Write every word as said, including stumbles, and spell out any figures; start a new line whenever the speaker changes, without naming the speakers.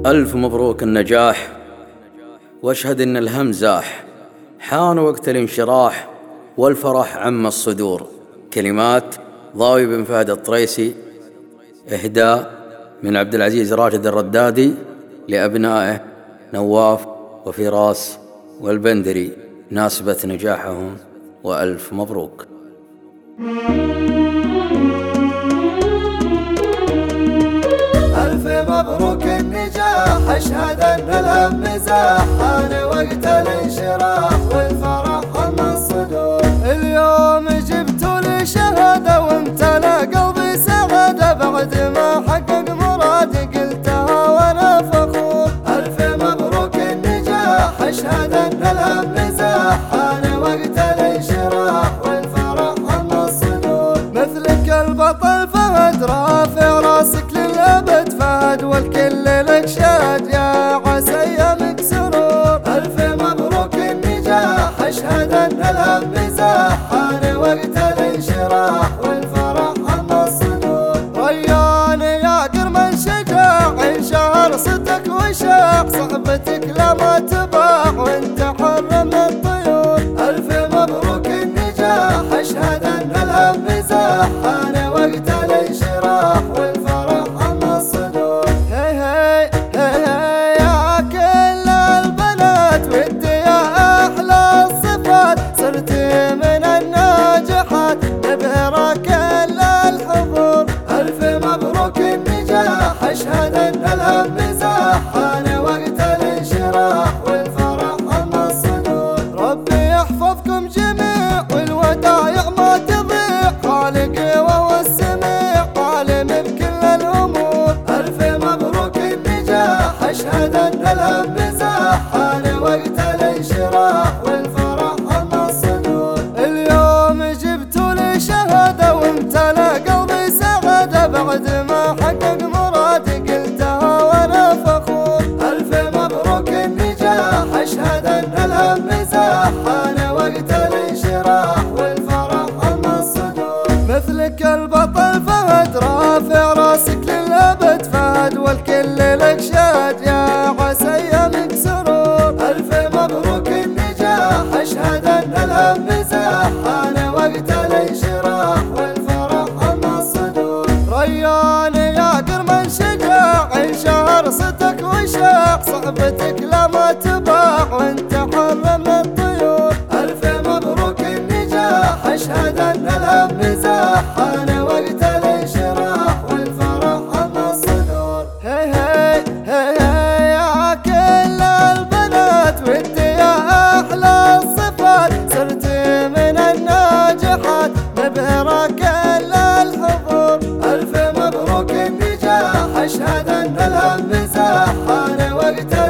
ألف مبروك النجاح، واشهد إن الهم زاح، حان وقت الانشراح والفرح عم الصدور. كلمات ضاوي بن فهد الطريسي، إهداء من عبد العزيز راشد الردادي لأبنائه نواف وفراس والبندري، ناسبة نجاحهم، وألف مبروك.
ألف مبروك النجاح، أشهد أن الهم زاح، حان وقت الانشراح والفرح عم الصدور. اليوم جبتوا لي شهادة وامتلأ قلبي سعادة، بعد ما حقق مرادي قلتها وأنا فخور. ألف مبروك النجاح، أشهد أن الهم زاح، حان وقت الانشراح والفرح عم الصدور. مثلك البطل فهد، رافع راسك للأبد فهد، والكل لك شاد يا عسى أيامك سرور. ألف مبروك النجاح، أشهد أن الهم زاح، حان وقت الانشراح والفرح عم الصدور. ريان يا قرم شجاع، انشهر صدق وشاع، صحبتك لما تباع وانت حر من الطيور. ألف مبروك النجاح، أشهد أن الهم زاح، حان وقت الانشراح والفرح عم الصدور. هي هي هي هي يا كل البنات، ودي يا أحلى الصفات، صرتي من الناجحات نبهر كل الحضور. ألف مبروك النجاح، أشهد أن الهم زاح، حان وقت الانشراح والفرح عم الصدور. ربي يحفظكم جميع والودايع ما تضيع، خالقي وهو السميع عالم بكل الأمور. ألف مبروك النجاح، أشهد أن الهم زاح، حان وقت الانشراح والفرح عم الصدور. اليوم جبتوا لي شهادة وامتلأ قلبي سعادة، بعد ما حقق مرادي قلتها وأنا فخور. ألف مبروك النجاح، أشهد أن الهم زاح، حان وقت الانشراح والفرح عم الصدور. مثلك البطل فهد، رافع راسك للأبد فهد، والكل لك شاد يا عسى أيامك سرور. ألف مبروك النجاح، أشهد أن الهم زاح، حان وقت الانشراح والفرح عم الصدور. ريان يا قرم شجاع، انشهر صدق وشاع، صحبتك لما تباع وانت حر من الطيور. ألف مبروك النجاح، أشهد أن الهم زاح، حان وقت الانشراح والفرح عم الصدور. هي هي هي هي يا كل البنات، ودي يا أحلى الصفات، صرتي من الناجحات نبهر كل الحضور. ألف مبروك النجاح، أشهد أن الهم زاح، حان وقت